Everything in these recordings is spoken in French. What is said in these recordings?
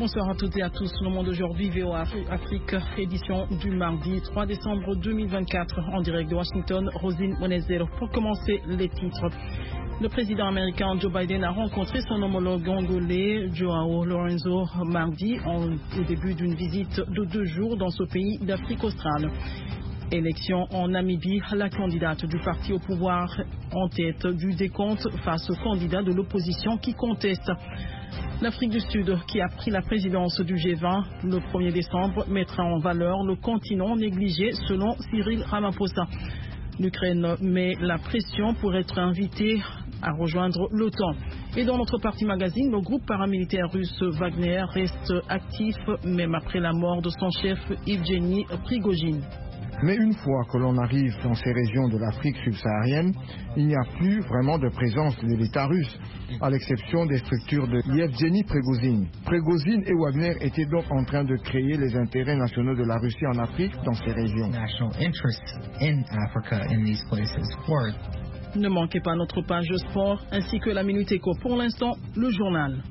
Bonsoir à toutes et à tous. Le monde aujourd'hui, VOA Afrique, édition du mardi 3 décembre 2024, en direct de Washington. Rosine Monezero. Pour commencer, les titres. Le président américain Joe Biden a rencontré son homologue angolais Joao Lourenço mardi au début d'une visite de 2 jours dans ce pays d'Afrique australe. Élection en Namibie, la candidate du parti au pouvoir en tête du décompte face au candidat de l'opposition qui conteste. L'Afrique du Sud, qui a pris la présidence du G20 le 1er décembre, mettra en valeur le continent négligé selon Cyril Ramaphosa. L'Ukraine met la pression pour être invitée à rejoindre l'OTAN. Et dans notre partie magazine, le groupe paramilitaire russe Wagner reste actif même après la mort de son chef Evgeny Prigojine. Mais une fois que l'on arrive dans ces régions de l'Afrique subsaharienne, il n'y a plus vraiment de présence de l'État russe, à l'exception des structures de Yevgeny Prigojine. Prigojine et Wagner étaient donc en train de créer les intérêts nationaux de la Russie en Afrique dans ces régions. Ne manquez pas notre page sport ainsi que la Minute Éco. Pour l'instant, le journal.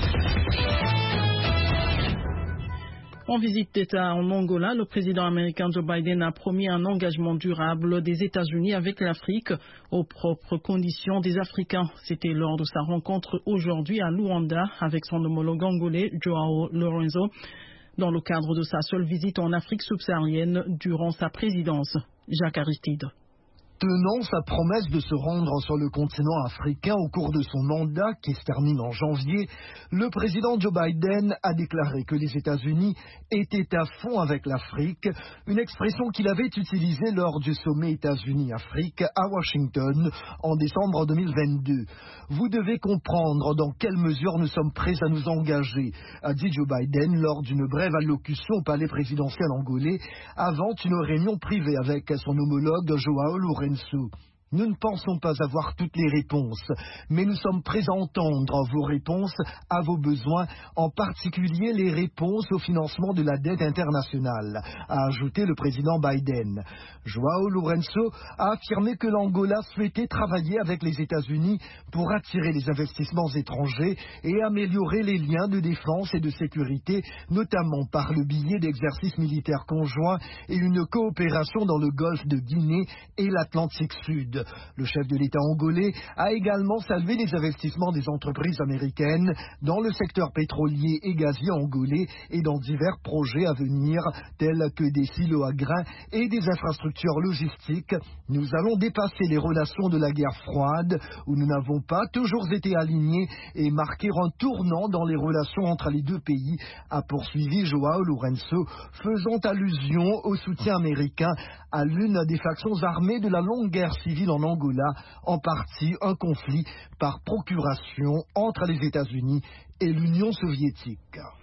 En visite d'État en Angola, le président américain Joe Biden a promis un engagement durable des États-Unis avec l'Afrique aux propres conditions des Africains. C'était lors de sa rencontre aujourd'hui à Luanda avec son homologue angolais Joao Lourenço, dans le cadre de sa seule visite en Afrique subsaharienne durant sa présidence. Jacques Aristide. Tenant sa promesse de se rendre sur le continent africain au cours de son mandat qui se termine en janvier, le président Joe Biden a déclaré que les États-Unis étaient à fond avec l'Afrique, une expression qu'il avait utilisée lors du sommet États-Unis-Afrique à Washington en décembre 2022. Vous devez comprendre dans quelle mesure nous sommes prêts à nous engager, a dit Joe Biden lors d'une brève allocution au palais présidentiel angolais avant une réunion privée avec son homologue Joao Lourenço. Nous ne pensons pas avoir toutes les réponses, mais nous sommes prêts à entendre vos réponses à vos besoins, en particulier les réponses au financement de la dette internationale, a ajouté le président Biden. Joao Lourenço a affirmé que l'Angola souhaitait travailler avec les États-Unis pour attirer les investissements étrangers et améliorer les liens de défense et de sécurité, notamment par le biais d'exercices militaires conjoints et une coopération dans le golfe de Guinée et l'Atlantique Sud. Le chef de l'État angolais a également salué les investissements des entreprises américaines dans le secteur pétrolier et gazier angolais et dans divers projets à venir tels que des silos à grains et des infrastructures logistiques. Nous allons dépasser les relations de la guerre froide où nous n'avons pas toujours été alignés et marquer un tournant dans les relations entre les deux pays, a poursuivi Joao Lourenço, faisant allusion au soutien américain à l'une des factions armées de la longue guerre civile en Angola, en partie un conflit par procuration entre les États-Unis et l'Union soviétique.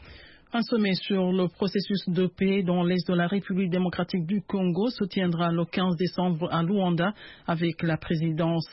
Un sommet sur le processus de paix dans l'est de la République démocratique du Congo se tiendra le 15 décembre à Luanda avec la présence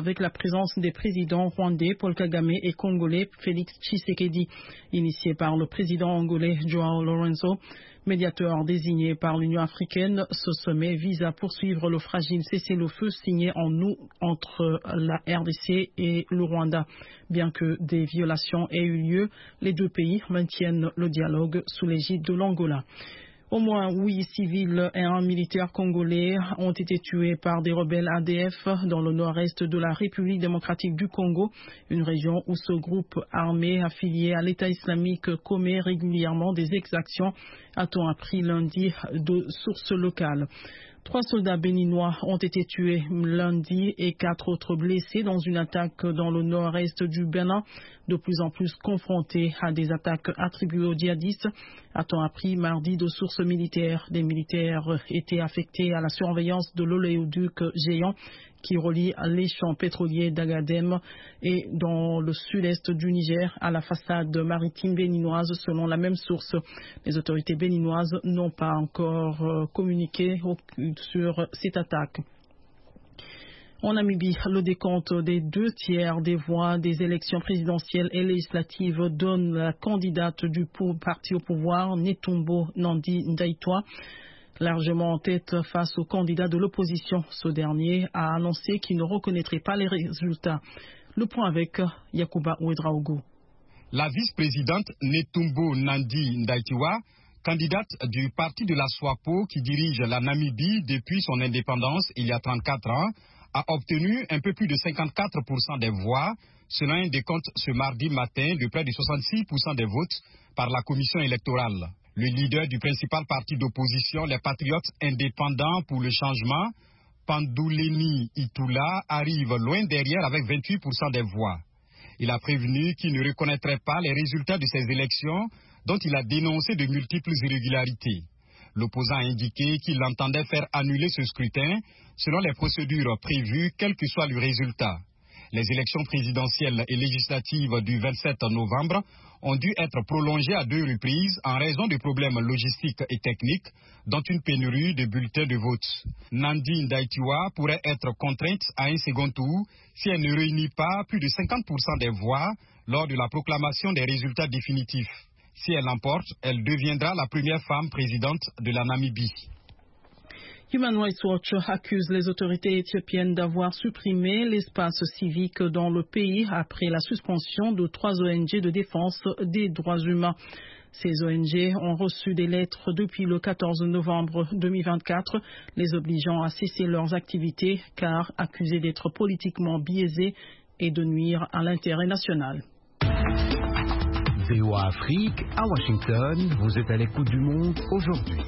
des présidents rwandais Paul Kagame et congolais Félix Tshisekedi, initié par le président angolais Joao Lourenço. Médiateur désigné par l'Union africaine, ce sommet vise à poursuivre le fragile cessez-le-feu signé en août entre la RDC et le Rwanda. Bien que des violations aient eu lieu, les deux pays maintiennent le dialogue sous l'égide de l'Angola. Au moins 8 civils et un militaire congolais ont été tués par des rebelles ADF dans le nord-est de la République démocratique du Congo, une région où ce groupe armé affilié à l'État islamique commet régulièrement des exactions, a-t-on appris lundi de sources locales. 3 soldats béninois ont été tués lundi et 4 autres blessés dans une attaque dans le nord-est du Bénin, de plus en plus confrontés à des attaques attribuées aux djihadistes, a-t-on appris mardi de sources militaires. Des militaires étaient affectés à la surveillance de l'oléoduc géant qui relie les champs pétroliers d'Agadem et dans le sud-est du Niger à la façade maritime béninoise selon la même source. Les autorités béninoises n'ont pas encore communiqué sur cette attaque. En Namibie, le décompte des 2 tiers des voix des élections présidentielles et législatives donne la candidate du parti au pouvoir, Netumbo Nandi-Ndaitwah, largement en tête face au candidat de l'opposition. Ce dernier a annoncé qu'il ne reconnaîtrait pas les résultats. Le point avec Yacouba Ouedraogo. La vice-présidente Netumbo Nandi Ndaitwah, candidate du parti de la SWAPO qui dirige la Namibie depuis son indépendance il y a 34 ans, a obtenu un peu plus de 54% des voix, selon un décompte ce mardi matin de près de 66% des votes par la commission électorale. Le leader du principal parti d'opposition, les Patriotes indépendants pour le changement, Panduleni Itula, arrive loin derrière avec 28% des voix. Il a prévenu qu'il ne reconnaîtrait pas les résultats de ces élections dont il a dénoncé de multiples irrégularités. L'opposant a indiqué qu'il entendait faire annuler ce scrutin selon les procédures prévues, quel que soit le résultat. Les élections présidentielles et législatives du 27 novembre ont dû être prolongées à 2 reprises en raison de problèmes logistiques et techniques, dont une pénurie de bulletins de vote. Nandi Ndaitwah pourrait être contrainte à un second tour si elle ne réunit pas plus de 50% des voix lors de la proclamation des résultats définitifs. Si elle l'emporte, elle deviendra la première femme présidente de la Namibie. Human Rights Watch accuse les autorités éthiopiennes d'avoir supprimé l'espace civique dans le pays après la suspension de 3 ONG de défense des droits humains. Ces ONG ont reçu des lettres depuis le 14 novembre 2024, les obligeant à cesser leurs activités car accusées d'être politiquement biaisées et de nuire à l'intérêt national. VOA Afrique, à Washington, vous êtes à l'écoute du monde aujourd'hui.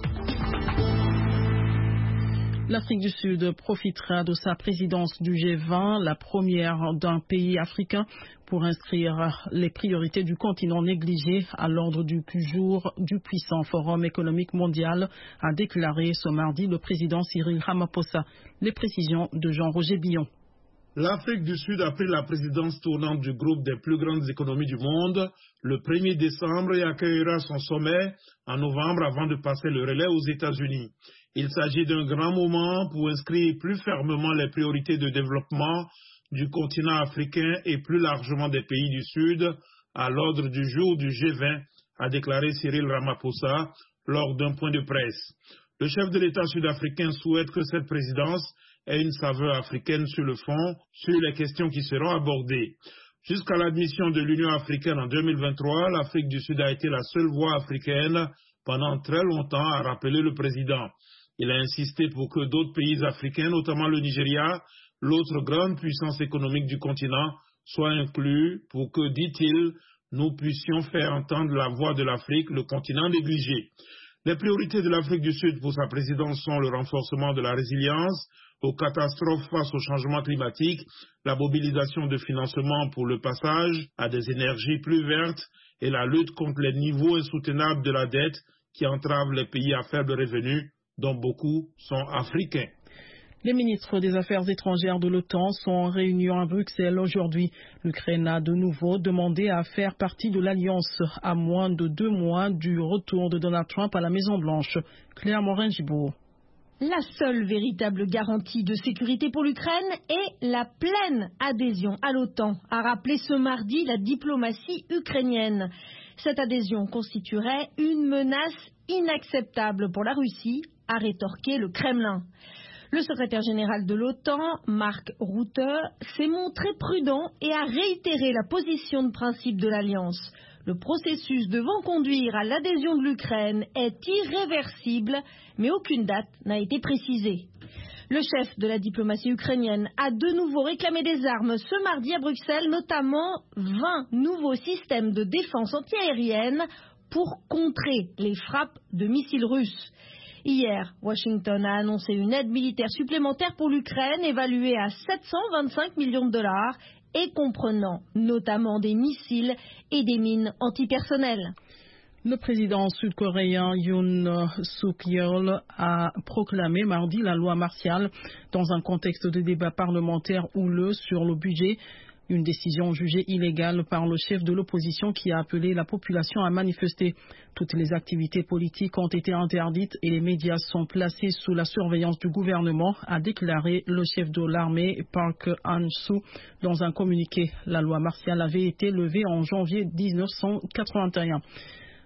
L'Afrique du Sud profitera de sa présidence du G20, la première d'un pays africain, pour inscrire les priorités du continent négligé à l'ordre du jour du puissant Forum économique mondial, a déclaré ce mardi le président Cyril Ramaphosa. Les précisions de Jean-Roger Billon. L'Afrique du Sud a pris la présidence tournante du groupe des plus grandes économies du monde le 1er décembre et accueillera son sommet en novembre avant de passer le relais aux États-Unis. Il s'agit d'un grand moment pour inscrire plus fermement les priorités de développement du continent africain et plus largement des pays du Sud à l'ordre du jour du G20, a déclaré Cyril Ramaphosa lors d'un point de presse. Le chef de l'État sud-africain souhaite que cette présidence ait une saveur africaine sur le fond, sur les questions qui seront abordées. Jusqu'à l'admission de l'Union africaine en 2023, l'Afrique du Sud a été la seule voix africaine pendant très longtemps, a rappelé le président. Il a insisté pour que d'autres pays africains, notamment le Nigeria, l'autre grande puissance économique du continent, soient inclus pour que, dit-il, nous puissions faire entendre la voix de l'Afrique, le continent négligé. Les priorités de l'Afrique du Sud pour sa présidence sont le renforcement de la résilience aux catastrophes face au changement climatique, la mobilisation de financement pour le passage à des énergies plus vertes et la lutte contre les niveaux insoutenables de la dette qui entravent les pays à faible revenu, dont beaucoup sont africains. Les ministres des Affaires étrangères de l'OTAN sont en réunion à Bruxelles aujourd'hui. L'Ukraine a de nouveau demandé à faire partie de l'Alliance à moins de 2 mois du retour de Donald Trump à la Maison-Blanche. Claire Morin-Gibault. La seule véritable garantie de sécurité pour l'Ukraine est la pleine adhésion à l'OTAN, a rappelé ce mardi la diplomatie ukrainienne. Cette adhésion constituerait une menace inacceptable pour la Russie, a rétorqué le Kremlin. Le secrétaire général de l'OTAN, Mark Rutte, s'est montré prudent et a réitéré la position de principe de l'Alliance. Le processus devant conduire à l'adhésion de l'Ukraine est irréversible, mais aucune date n'a été précisée. Le chef de la diplomatie ukrainienne a de nouveau réclamé des armes ce mardi à Bruxelles, notamment 20 nouveaux systèmes de défense antiaérienne pour contrer les frappes de missiles russes. Hier, Washington a annoncé une aide militaire supplémentaire pour l'Ukraine évaluée à 725 millions de dollars et comprenant notamment des missiles et des mines antipersonnelles. Le président sud-coréen Yoon Suk-yeol a proclamé mardi la loi martiale dans un contexte de débat parlementaire houleux sur le budget. Une décision jugée illégale par le chef de l'opposition qui a appelé la population à manifester. Toutes les activités politiques ont été interdites et les médias sont placés sous la surveillance du gouvernement, a déclaré le chef de l'armée Park Han-soo dans un communiqué. La loi martiale avait été levée en janvier 1981.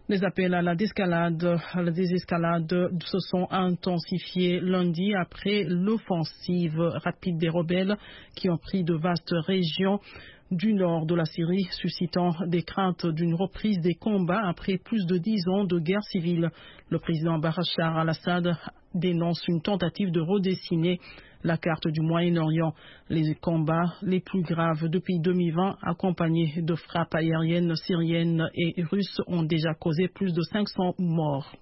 Les appels à la désescalade se sont intensifiés lundi après l'offensive rapide des rebelles qui ont pris de vastes régions du nord de la Syrie, suscitant des craintes d'une reprise des combats après plus de 10 ans de guerre civile. Le président Bachar al-Assad dénonce une tentative de redessiner la carte du Moyen-Orient. Les combats les plus graves depuis 2020, accompagnés de frappes aériennes syriennes et russes, ont déjà causé plus de 500 morts.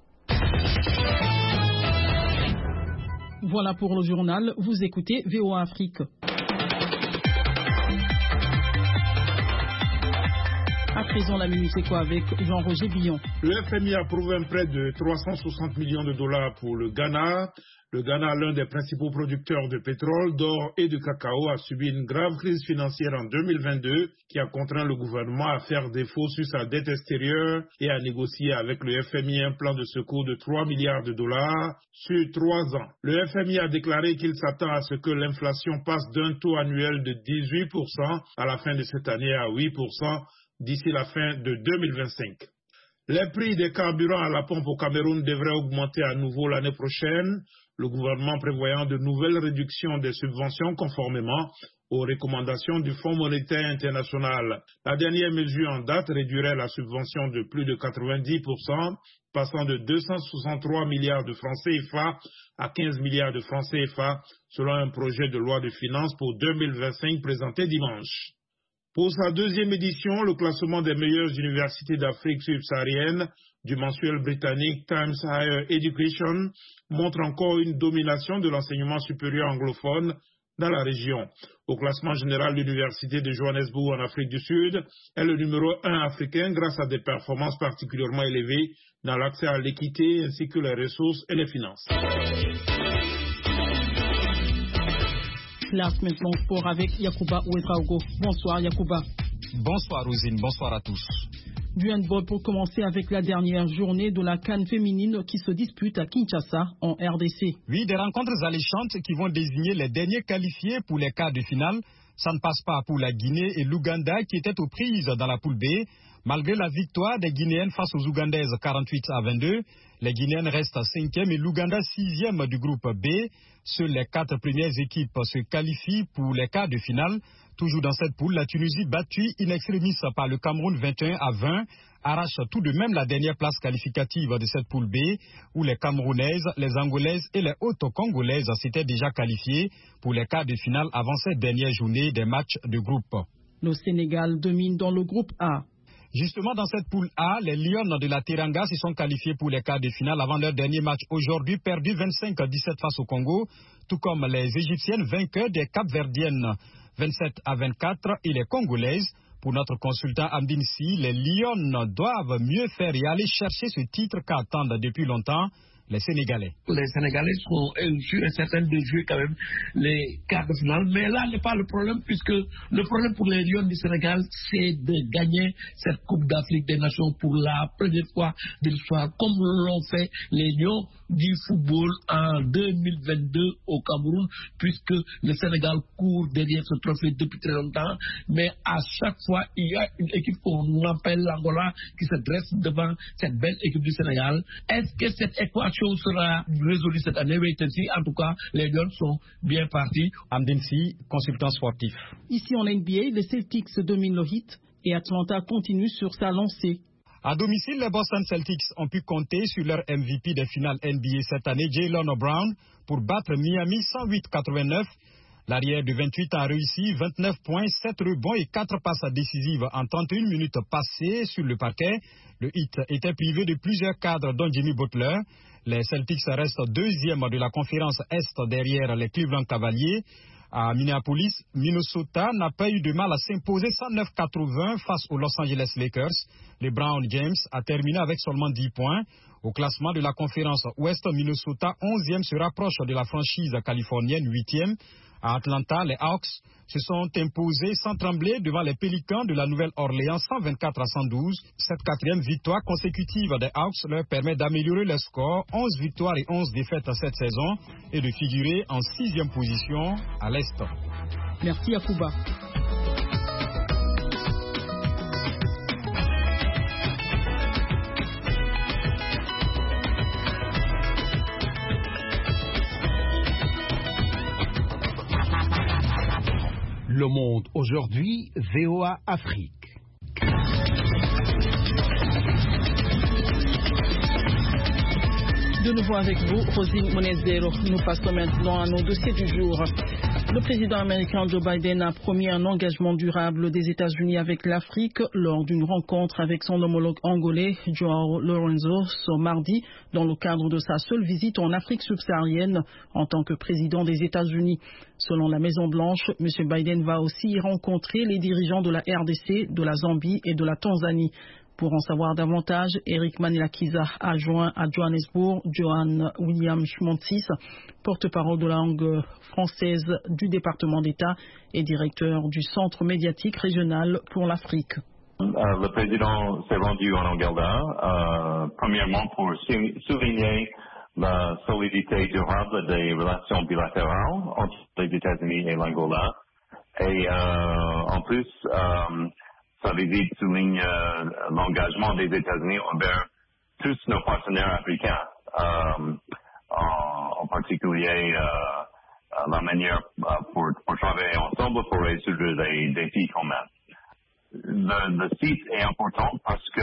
Voilà pour le journal. Vous écoutez VOA Afrique. À présent, la minute éco avec Jean-Roger Billon. Le FMI approuve un prêt de 360 millions de dollars pour le Ghana. Le Ghana, l'un des principaux producteurs de pétrole, d'or et de cacao, a subi une grave crise financière en 2022 qui a contraint le gouvernement à faire défaut sur sa dette extérieure et à négocier avec le FMI un plan de secours de 3 milliards de dollars sur 3 ans. Le FMI a déclaré qu'il s'attend à ce que l'inflation passe d'un taux annuel de 18% à la fin de cette année à 8% d'ici la fin de 2025. Les prix des carburants à la pompe au Cameroun devraient augmenter à nouveau l'année prochaine, le gouvernement prévoyant de nouvelles réductions des subventions conformément aux recommandations du Fonds monétaire international. La dernière mesure en date réduirait la subvention de plus de 90%, passant de 263 milliards de francs CFA à 15 milliards de francs CFA, selon un projet de loi de finances pour 2025 présenté dimanche. Pour sa deuxième édition, le classement des meilleures universités d'Afrique subsaharienne du mensuel britannique Times Higher Education montre encore une domination de l'enseignement supérieur anglophone dans la région. Au classement général, l'université de Johannesburg en Afrique du Sud est le numéro 1 africain grâce à des performances particulièrement élevées dans l'accès à l'équité ainsi que les ressources et les finances. Place maintenant sport avec Yacouba Ouedraogo. Bonsoir Yacouba. Bonsoir Rosine, bonsoir à tous. Du handball pour commencer avec la dernière journée de la CAN féminine qui se dispute à Kinshasa en RDC. Oui, des rencontres alléchantes qui vont désigner les derniers qualifiés pour les quarts de finale. Ça ne passe pas pour la Guinée et l'Ouganda qui étaient aux prises dans la poule B. Malgré la victoire des Guinéennes face aux Ougandaises 48-22, les Guinéennes restent 5e et l'Ouganda 6e du groupe B. Seules les 4 premières équipes se qualifient pour les quarts de finale. Toujours dans cette poule, la Tunisie, battue in extremis par le Cameroun 21-20, arrache tout de même la dernière place qualificative de cette poule B, où les Camerounaises, les Angolaises et les Hautes-Congolaises s'étaient déjà qualifiées pour les quarts de finale avant cette dernière journée des matchs de groupe. Le Sénégal domine dans le groupe A. Justement, dans cette poule A, les Lions de la Teranga se sont qualifiés pour les quarts de finale avant leur dernier match aujourd'hui, perdu 25-17 face au Congo, tout comme les Égyptiennes vainqueurs des Cap-Verdiennes 27-24 et les Congolaises. Pour notre consultant Amdine Si, les Lions doivent mieux faire et aller chercher ce titre qu'attendent depuis longtemps les Sénégalais. Les Sénégalais sont sûrs et certains de jouer quand même les quarts de finale. Mais là n'est pas le problème, puisque le problème pour les Lions du Sénégal, c'est de gagner cette Coupe d'Afrique des Nations pour la première fois de l'histoire, comme l'ont fait les Lions du football en 2022 au Cameroun, puisque le Sénégal court derrière ce trophée depuis très longtemps. Mais à chaque fois, il y a une équipe qu'on appelle l'Angola qui se dresse devant cette belle équipe du Sénégal. Est-ce que cette équation sera résolue cette année? Oui, en tout cas, les Lions sont bien partis. Amdine Si, consultant sportif. Ici en NBA, les Celtics dominent le Heat et Atlanta continue sur sa lancée. À domicile, les Boston Celtics ont pu compter sur leur MVP des finales NBA cette année, Jaylen Brown, pour battre Miami 108-89. L'arrière de 28 a réussi 29 points, 7 rebonds et 4 passes décisives en 31 minutes passées sur le parquet. Le Heat était privé de plusieurs cadres, dont Jimmy Butler. Les Celtics restent deuxième de la conférence Est derrière les Cleveland Cavaliers. À Minneapolis, Minnesota n'a pas eu de mal à s'imposer 109-80 face aux Los Angeles Lakers. LeBron James a terminé avec seulement 10 points. Au classement de la conférence Ouest, Minnesota 11e se rapproche de la franchise californienne 8e. À Atlanta, les Hawks se sont imposés sans trembler devant les Pélicans de la Nouvelle-Orléans 124-112. Cette 4e victoire consécutive des Hawks leur permet d'améliorer leur score, 11 victoires et 11 défaites cette saison et de figurer en 6e position à l'Est. Merci Yacouba. Le Monde aujourd'hui, VOA Afrique. De nouveau avec vous, Rosine Monezero. Nous passons maintenant à nos dossiers du jour. Le président américain Joe Biden a promis un engagement durable des États-Unis avec l'Afrique lors d'une rencontre avec son homologue angolais, João Lourenço, ce mardi, dans le cadre de sa seule visite en Afrique subsaharienne en tant que président des États-Unis. Selon la Maison-Blanche, M. Biden va aussi rencontrer les dirigeants de la RDC, de la Zambie et de la Tanzanie. Pour en savoir davantage, Eric Manilakiza a joint à Johannesburg Johan William Schmontis, porte-parole de la langue française du département d'État et directeur du Centre médiatique régional pour l'Afrique. Le président s'est rendu en Angola, premièrement pour souligner la solidité durable des relations bilatérales entre les États-Unis et l'Angola. Et en plus, sa visite souligne l'engagement des États-Unis envers tous nos partenaires africains, en particulier la manière pour travailler ensemble pour résoudre des défis communs. Le site est important parce que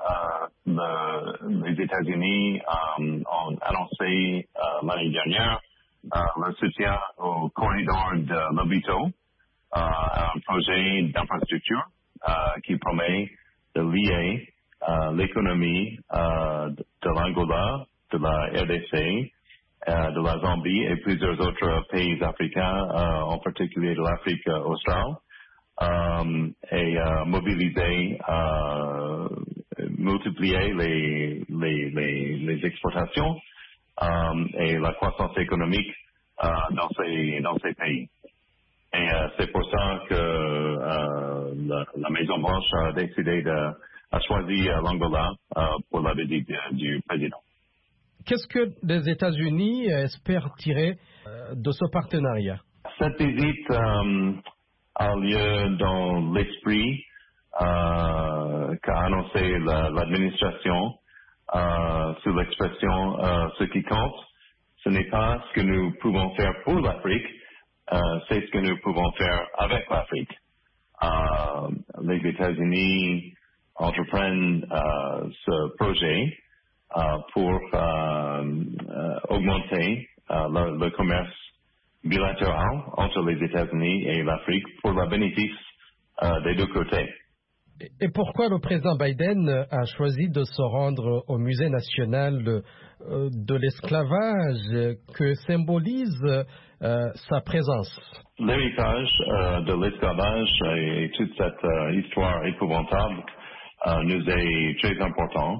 les États-Unis ont annoncé l'année dernière le soutien au corridor de Lobito, un projet d'infrastructure qui promet de lier l'économie de l'Angola, de la RDC, de la Zambie et plusieurs autres pays africains, en particulier de l'Afrique australe, et mobiliser, multiplier les exportations et la croissance économique dans ces pays. Et c'est pour ça que la Maison-Blanche a décidé a choisi l'Angola pour la visite du président. Qu'est-ce que les États-Unis espèrent tirer de ce partenariat? Cette visite a lieu dans l'esprit qu'a annoncé l'administration sous l'expression ce qui compte, ce n'est pas ce que nous pouvons faire pour l'Afrique, c'est ce que nous pouvons faire avec l'Afrique. Les États-Unis entreprennent ce projet pour augmenter le commerce bilatéral entre les États-Unis et l'Afrique pour le bénéfice des deux côtés. Et pourquoi le président Biden a choisi de se rendre au musée national de l'esclavage que symbolise sa présence? L'héritage de l'esclavage et toute cette histoire épouvantable nous est très important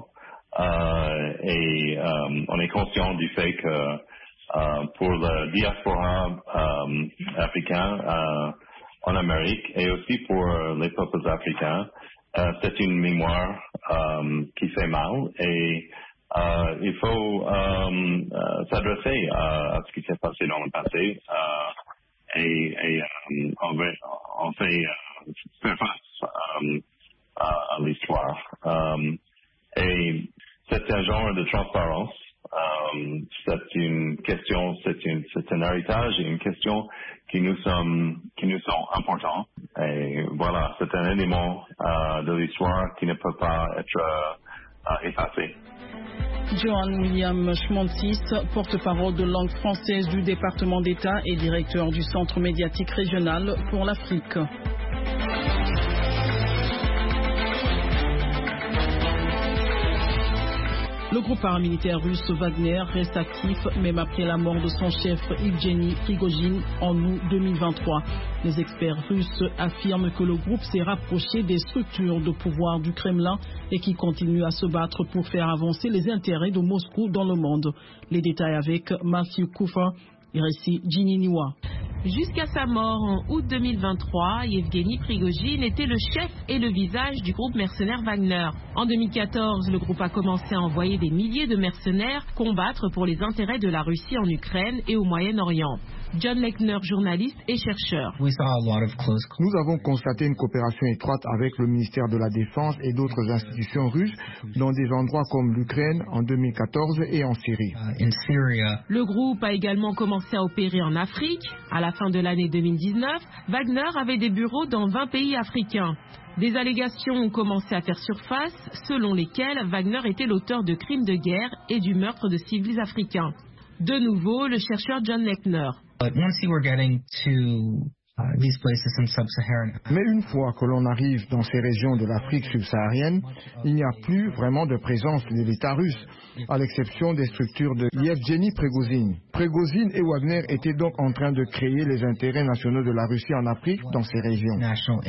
et on est conscient du fait que pour la diaspora africaine en Amérique et aussi pour les peuples africains, c'est une mémoire qui fait mal et il faut s'adresser à ce qui s'est passé dans le passé et on fait faire face à l'histoire. Et c'est un genre de transparence. C'est une question, c'est un héritage et une question qui nous sont importants. Et voilà, c'est un élément de l'histoire qui ne peut pas être effacé. Johan William Schmontis, porte-parole de langue française du département d'État et directeur du Centre médiatique régional pour l'Afrique. Le groupe paramilitaire russe Wagner reste actif même après la mort de son chef Evgeny Prigojine en août 2023. Les experts russes affirment que le groupe s'est rapproché des structures de pouvoir du Kremlin et qui continue à se battre pour faire avancer les intérêts de Moscou dans le monde. Les détails avec Matthew Cooper et récit Ginny Niwa. Jusqu'à sa mort en août 2023, Evgeny Prigojine était le chef et le visage du groupe mercenaire Wagner. En 2014, le groupe a commencé à envoyer des milliers de mercenaires combattre pour les intérêts de la Russie en Ukraine et au Moyen-Orient. John Lechner, journaliste et chercheur. Nous avons constaté une coopération étroite avec le ministère de la Défense et d'autres institutions russes dans des endroits comme l'Ukraine en 2014 et en Syrie. Le groupe a également commencé à opérer en Afrique. À la fin de l'année 2019, Wagner avait des bureaux dans 20 pays africains. Des allégations ont commencé à faire surface, selon lesquelles Wagner était l'auteur de crimes de guerre et du meurtre de civils africains. De nouveau, le chercheur John Lechner. Mais une fois que l'on arrive dans ces régions de l'Afrique subsaharienne, il n'y a plus vraiment de présence de l'État russe, à l'exception des structures de Yevgeny Prigozhin. Prigozhin et Wagner étaient donc en train de créer les intérêts nationaux de la Russie en Afrique dans ces régions.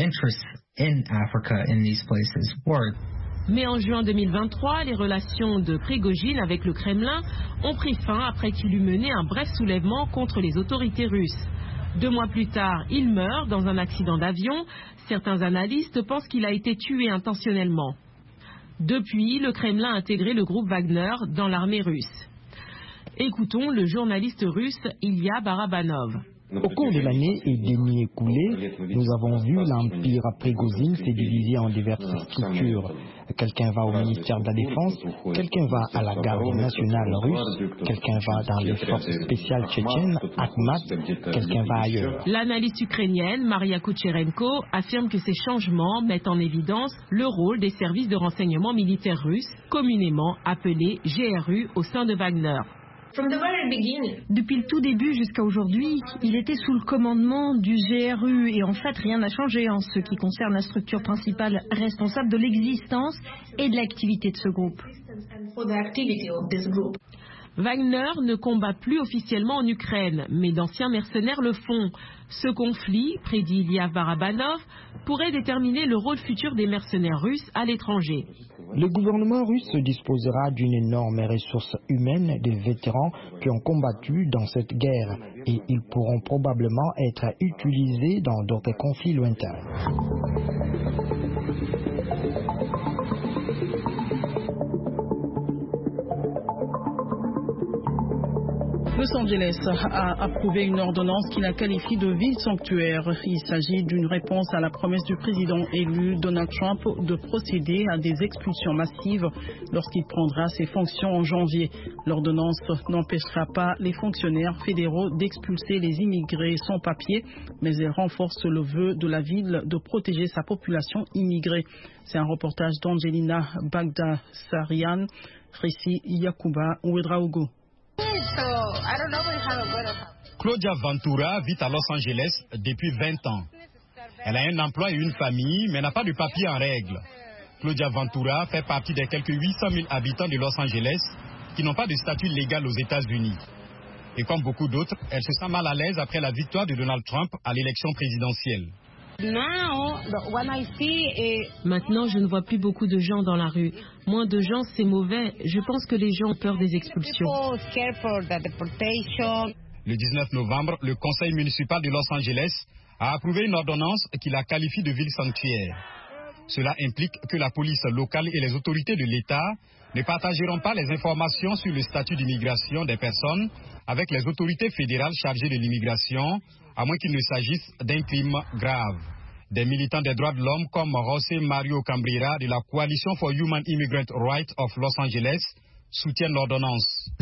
Mais en juin 2023, les relations de Prigozhin avec le Kremlin ont pris fin après qu'il eut mené un bref soulèvement contre les autorités russes. 2 mois plus tard, il meurt dans un accident d'avion. Certains analystes pensent qu'il a été tué intentionnellement. Depuis, le Kremlin a intégré le groupe Wagner dans l'armée russe. Écoutons le journaliste russe Ilya Barabanov. Au cours de l'année et des nuits écoulées, nous avons vu l'empire Prigozhin se diviser en diverses structures. Quelqu'un va au ministère de la Défense, quelqu'un va à la garde nationale russe, quelqu'un va dans les forces spéciales tchétchènes, Akhmat, quelqu'un va ailleurs. L'analyste ukrainienne Maria Kucherenko affirme que ces changements mettent en évidence le rôle des services de renseignement militaires russes, communément appelés GRU au sein de Wagner. Depuis le tout début jusqu'à aujourd'hui, il était sous le commandement du GRU et en fait rien n'a changé en ce qui concerne la structure principale responsable de l'existence et de l'activité de ce groupe. Wagner ne combat plus officiellement en Ukraine, mais d'anciens mercenaires le font. Ce conflit, prédit Ilya Barabanov, pourrait déterminer le rôle futur des mercenaires russes à l'étranger. Le gouvernement russe disposera d'une énorme ressource humaine de vétérans qui ont combattu dans cette guerre et ils pourront probablement être utilisés dans d'autres conflits lointains. Los Angeles a approuvé une ordonnance qui la qualifie de ville sanctuaire. Il s'agit d'une réponse à la promesse du président élu Donald Trump de procéder à des expulsions massives lorsqu'il prendra ses fonctions en janvier. L'ordonnance n'empêchera pas les fonctionnaires fédéraux d'expulser les immigrés sans papier, mais elle renforce le vœu de la ville de protéger sa population immigrée. C'est un reportage d'Angelina Bagdasarian, Récit Yakuba Ouedraogo. Claudia Ventura vit à Los Angeles depuis 20 ans. Elle a un emploi et une famille, mais n'a pas de papier en règle. Claudia Ventura fait partie des quelques 800 000 habitants de Los Angeles qui n'ont pas de statut légal aux États-Unis. Et comme beaucoup d'autres, elle se sent mal à l'aise après la victoire de Donald Trump à l'élection présidentielle. Maintenant, je ne vois plus beaucoup de gens dans la rue. Moins de gens, c'est mauvais. Je pense que les gens ont peur des expulsions. Le 19 novembre, le conseil municipal de Los Angeles a approuvé une ordonnance qui la qualifie de ville sanctuaire. Cela implique que la police locale et les autorités de l'État ne partageront pas les informations sur le statut d'immigration des personnes avec les autorités fédérales chargées de l'immigration, à moins qu'il ne s'agisse d'un crime grave. Des militants des droits de l'homme comme José Mario Cambrera de la Coalition for Human Immigrant Rights of Los Angeles soutiennent l'ordonnance.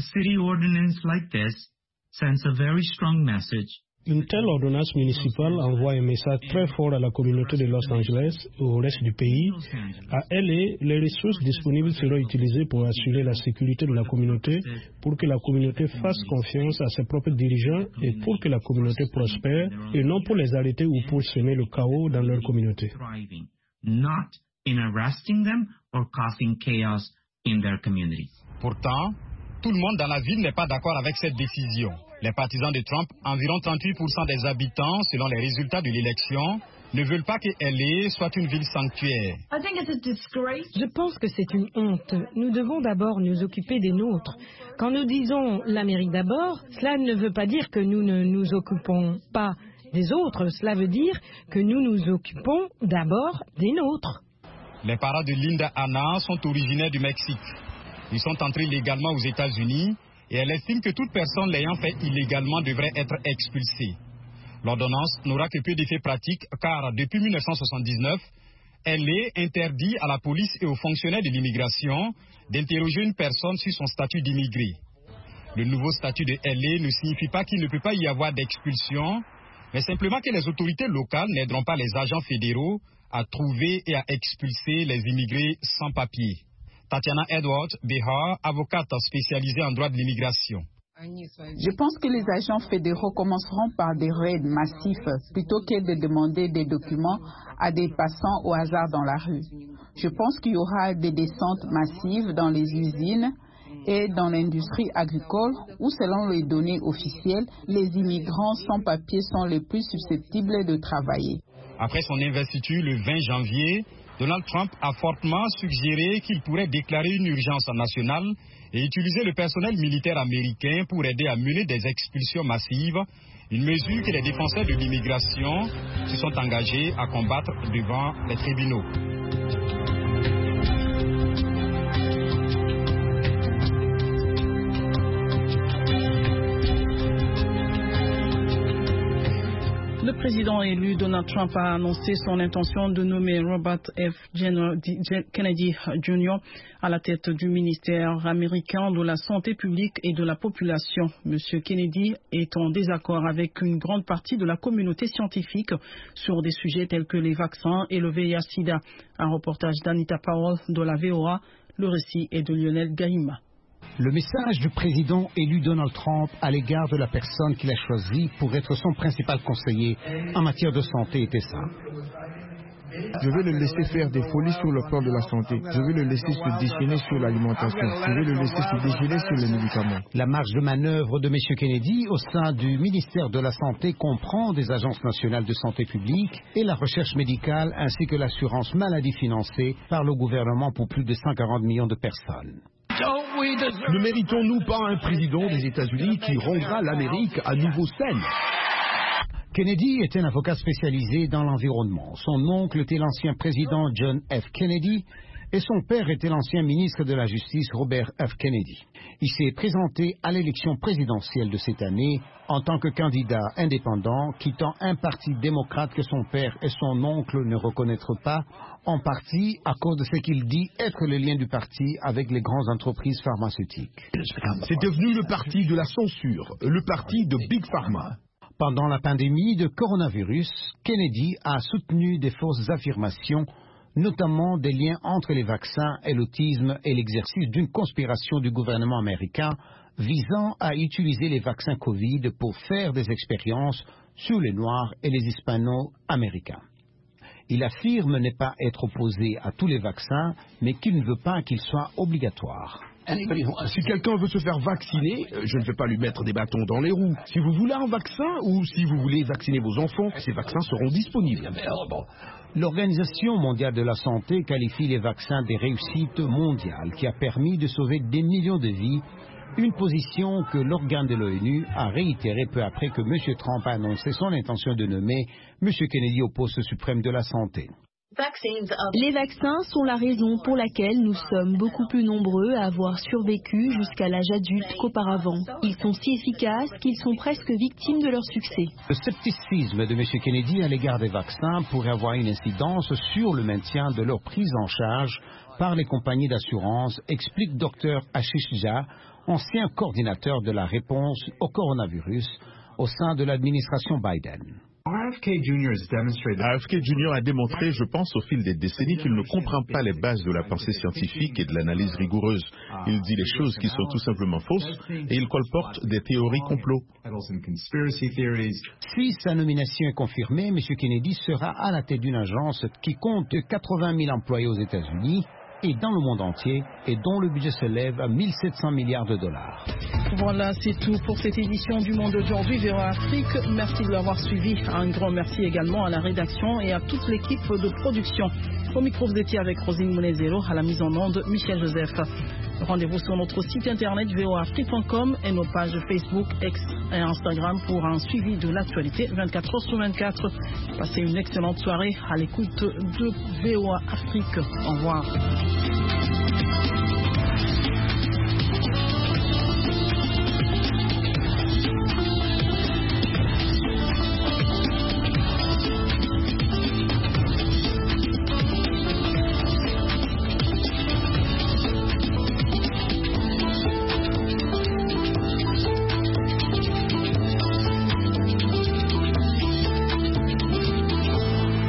Une telle ordonnance municipale envoie un message très fort à la communauté de Los Angeles et au reste du pays. À elle, les ressources disponibles seront utilisées pour assurer la sécurité de la communauté, pour que la communauté fasse confiance à ses propres dirigeants et pour que la communauté prospère, et non pour les arrêter ou pour semer le chaos dans leur communauté. Pourtant, tout le monde dans la ville n'est pas d'accord avec cette décision. Les partisans de Trump, environ 38% des habitants, selon les résultats de l'élection, ne veulent pas que LA soit une ville sanctuaire. Je pense que c'est une honte. Nous devons d'abord nous occuper des nôtres. Quand nous disons l'Amérique d'abord, cela ne veut pas dire que nous ne nous occupons pas des autres. Cela veut dire que nous nous occupons d'abord des nôtres. Les parents de Linda Anna sont originaires du Mexique. Ils sont entrés légalement aux États-Unis et elle estime que toute personne l'ayant fait illégalement devrait être expulsée. L'ordonnance n'aura que peu d'effets pratiques car depuis 1979, elle est interdite à la police et aux fonctionnaires de l'immigration d'interroger une personne sur son statut d'immigré. Le nouveau statut de LA ne signifie pas qu'il ne peut pas y avoir d'expulsion, mais simplement que les autorités locales n'aideront pas les agents fédéraux à trouver et à expulser les immigrés sans papier. Tatiana Edwards, Behar, avocate spécialisée en droit de l'immigration. Je pense que les agents fédéraux commenceront par des raids massifs plutôt que de demander des documents à des passants au hasard dans la rue. Je pense qu'il y aura des descentes massives dans les usines et dans l'industrie agricole où, selon les données officielles, les immigrants sans papier sont les plus susceptibles de travailler. Après son investiture le 20 janvier, Donald Trump a fortement suggéré qu'il pourrait déclarer une urgence nationale et utiliser le personnel militaire américain pour aider à mener des expulsions massives, une mesure que les défenseurs de l'immigration se sont engagés à combattre devant les tribunaux. Le président élu Donald Trump a annoncé son intention de nommer Robert F. Kennedy Jr. à la tête du ministère américain de la Santé publique et de la population. Monsieur Kennedy est en désaccord avec une grande partie de la communauté scientifique sur des sujets tels que les vaccins et le VIH-Sida. Un reportage d'Anita Powell de la VOA. Le récit est de Lionel Gaïma. Le message du président élu Donald Trump à l'égard de la personne qu'il a choisie pour être son principal conseiller en matière de santé était simple. Je veux le laisser faire des folies sur le plan de la santé. Je veux le laisser se déchaîner sur l'alimentation. Je veux le laisser se déchaîner sur les médicaments. La marge de manœuvre de M. Kennedy au sein du ministère de la Santé comprend des agences nationales de santé publique et la recherche médicale ainsi que l'assurance maladie financée par le gouvernement pour plus de 140 millions de personnes. Ne méritons-nous pas un président des États-Unis qui rendra l'Amérique à nouveau saine? Kennedy est un avocat spécialisé dans l'environnement. Son oncle était l'ancien président John F. Kennedy et son père était l'ancien ministre de la Justice Robert F. Kennedy. Il s'est présenté à l'élection présidentielle de cette année en tant que candidat indépendant, quittant un parti démocrate que son père et son oncle ne reconnaîtront pas, en partie à cause de ce qu'il dit être le lien du parti avec les grandes entreprises pharmaceutiques. C'est devenu le parti de la censure, le parti de Big Pharma. Pendant la pandémie de coronavirus, Kennedy a soutenu des fausses affirmations, notamment des liens entre les vaccins et l'autisme et l'exercice d'une conspiration du gouvernement américain visant à utiliser les vaccins Covid pour faire des expériences sur les Noirs et les Hispano-Américains. Il affirme ne pas être opposé à tous les vaccins, mais qu'il ne veut pas qu'ils soient obligatoires. Si quelqu'un veut se faire vacciner, je ne vais pas lui mettre des bâtons dans les roues. Si vous voulez un vaccin ou si vous voulez vacciner vos enfants, ces vaccins seront disponibles. L'Organisation mondiale de la santé qualifie les vaccins des réussites mondiales qui a permis de sauver des millions de vies, une position que l'organe de l'ONU a réitérée peu après que M. Trump a annoncé son intention de nommer M. Kennedy au poste suprême de la santé. Les vaccins sont la raison pour laquelle nous sommes beaucoup plus nombreux à avoir survécu jusqu'à l'âge adulte qu'auparavant. Ils sont si efficaces qu'ils sont presque victimes de leur succès. Le scepticisme de M. Kennedy à l'égard des vaccins pourrait avoir une incidence sur le maintien de leur prise en charge par les compagnies d'assurance, explique Dr. Ashish Jha, ancien coordinateur de la réponse au coronavirus au sein de l'administration Biden. RFK Jr. a démontré, je pense, au fil des décennies qu'il ne comprend pas les bases de la pensée scientifique et de l'analyse rigoureuse. Il dit des choses qui sont tout simplement fausses et il colporte des théories complot. Si sa nomination est confirmée, M. Kennedy sera à la tête d'une agence qui compte 80 000 employés aux États-Unis et dans le monde entier, et dont le budget s'élève à 1 700 milliards de dollars. Voilà, c'est tout pour cette édition du Monde aujourd'hui, VOA Afrique. Merci de l'avoir suivi. Un grand merci également à la rédaction et à toute l'équipe de production. Au micro, vous étiez avec Rosine Monezero, à la mise en onde, Michel Joseph. Rendez-vous sur notre site internet voaafrique.com et nos pages Facebook, X et Instagram pour un suivi de l'actualité 24 heures sur 24. Passez une excellente soirée à l'écoute de VOA Afrique. Au revoir.